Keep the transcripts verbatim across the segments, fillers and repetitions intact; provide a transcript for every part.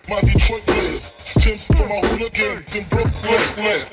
my Detroit players. Tim's for my hooligans in Brooklyn.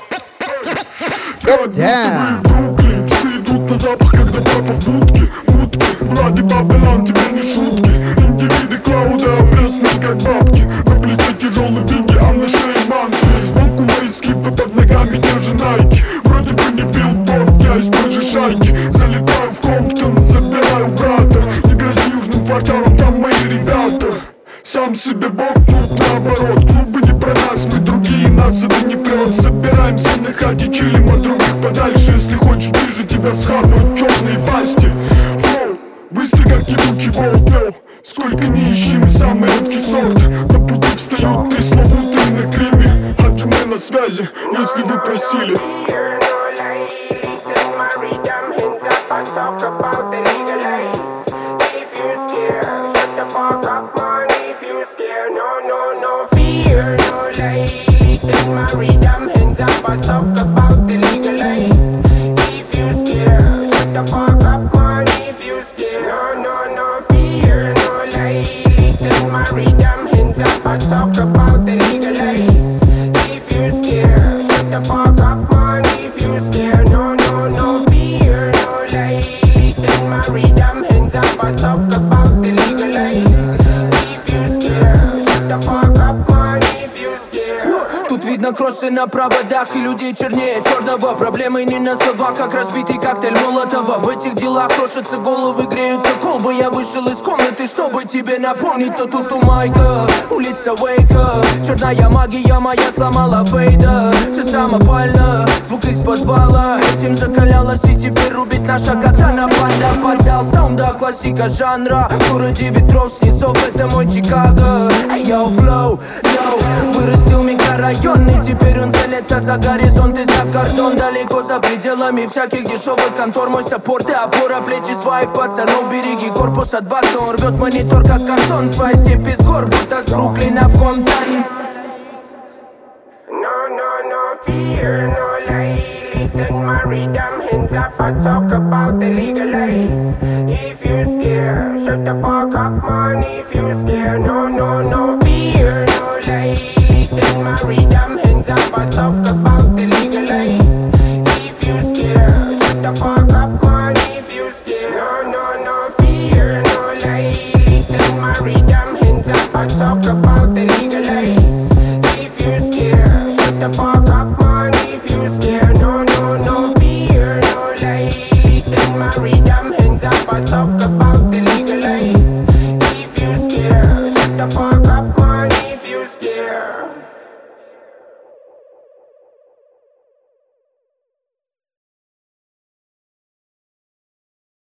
Damn. Бруклин, все идут на запах, когда папа в будке. Будки, вроде Бабелан, теперь не шутки. Индивиды Клауда, пресные как бабки. На плече тяжелый бинги, а на шее манки. Сбоку мои скипы, под ногами держи найки. Вроде бы не билборд, я из той же шайки. Залетаю в Комптон, забираю брата. Не грози южным кварталом, там мои ребята. Сам себе бог, тут наоборот. Клубы не про нас, мы другие, нас это не прет. Собираемся на хате, чилим от других подальше. Если хочешь ближе, тебя схапают черные пасти. Флоу, быстро как ебучий болт, йоу. Сколько не ищи, мы самый редкий сорт. На пути встают пресловутые на Криме. Хаджиме на связи, если вы просили. No, no, no fear, no lie. Listen, my rhythm, hands up, I talk about the legalize. If you scared, shut the fuck up, man. If you scared, no, no, no fear, no lie. Listen, my rhythm, hands up, I talk about the legalize. If you scared, shut the fuck up, man. If you scared, no, no, no fear, no lie. Listen, my rhythm, hands up, I talk about the legalize. Тут видно кроссы на проводах и людей чернее черного. Проблемы не на словах, как разбитый коктейль Молотова. В этих делах крошатся головы, греются колбы. Я вышел из комнаты, чтобы тебе напомнить. То тут у Майка, улица Уэйка. Черная магия моя сломала фейда. Все самопально, звук из подвала. Этим закалялась и теперь рубит наша катана. Панда поддал саунда, классика жанра. В городе ветров, снизов, это мой Чикаго. Эй, йоу, флоу, йоу. Вырастил микрорайон, и теперь он целится за горизонт и за кордон. Далеко за пределами всяких дешевых контор. Мой саппорт и опора, плечи своих пацанов. Береги корпус от баса, он рвет монитор как картон. Свои степи с гор, будто с Бруклина в Комптон. No, no, no fear, no lie. Listen, my rhythm, hands up, I talk about the legalize. If you scared, shut the fuck up, man. If you scared, no, no, no fear, no lie. Listen, my rhythm, hands up, I talk about the legalize. If you scared, shut the fuck up, man. If you scared, no, no, no fear, no lie. Listen, my rhythm, hands up, I talk about the legalize. If you scared, shut the fuck up, man. If you scared, no, no, no fear, no lie. Listen, my rhythm, hands up, I talk about the legalize. If you scared, shut the fuck up.